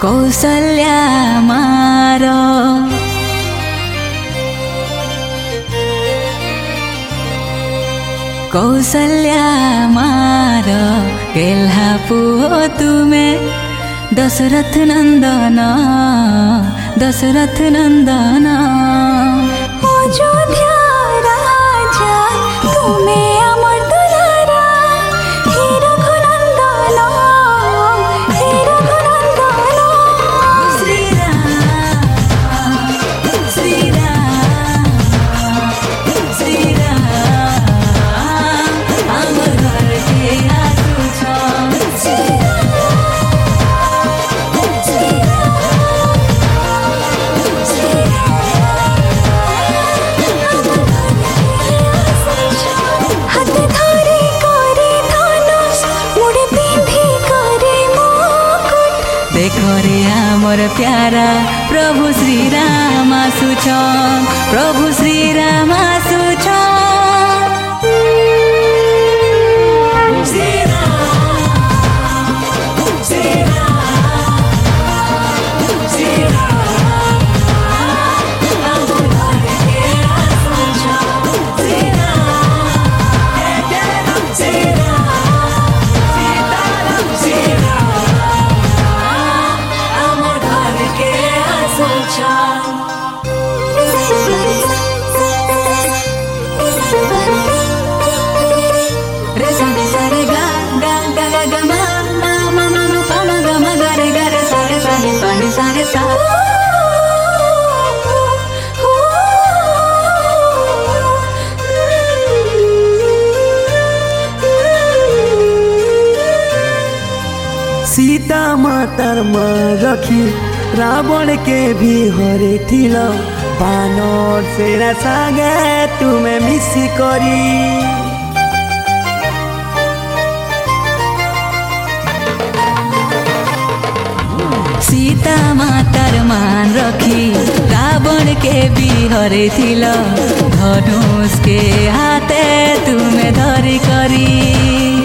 कौशल्या मार कौशल्या मार केल्हा पुओ तुमे दशरथ नंदन दशरथ नंदन अयोध्या राजा तुमे अमर दुलारा हे रघुनंदन हे रघुनंदन श्री राम श्री राम श्री राम अमर घर के आसु छ देखरे आमर प्यारा प्रभु श्री राम आसुछ प्रभु श्री राम आसुछ श्री राम श्री राम श्री राम आमर घर के आसुछ श्री राम श्री राम सीताराम श्री राम आमर घर के आसुछ रे सा रे सा रे गा गा गा गा गा मा मा मा मा मा पा मा गा मा गा रे सा रे सा रे पा रे सा रे सा सीता मातार माँ रखी रावण के भी हरे थिल बानर सेना सागे तुम्हें मिसी करी सीता मातार मान रखी रावण के भी हरे थिल धनुष के हाथे तुम्हें धरी करी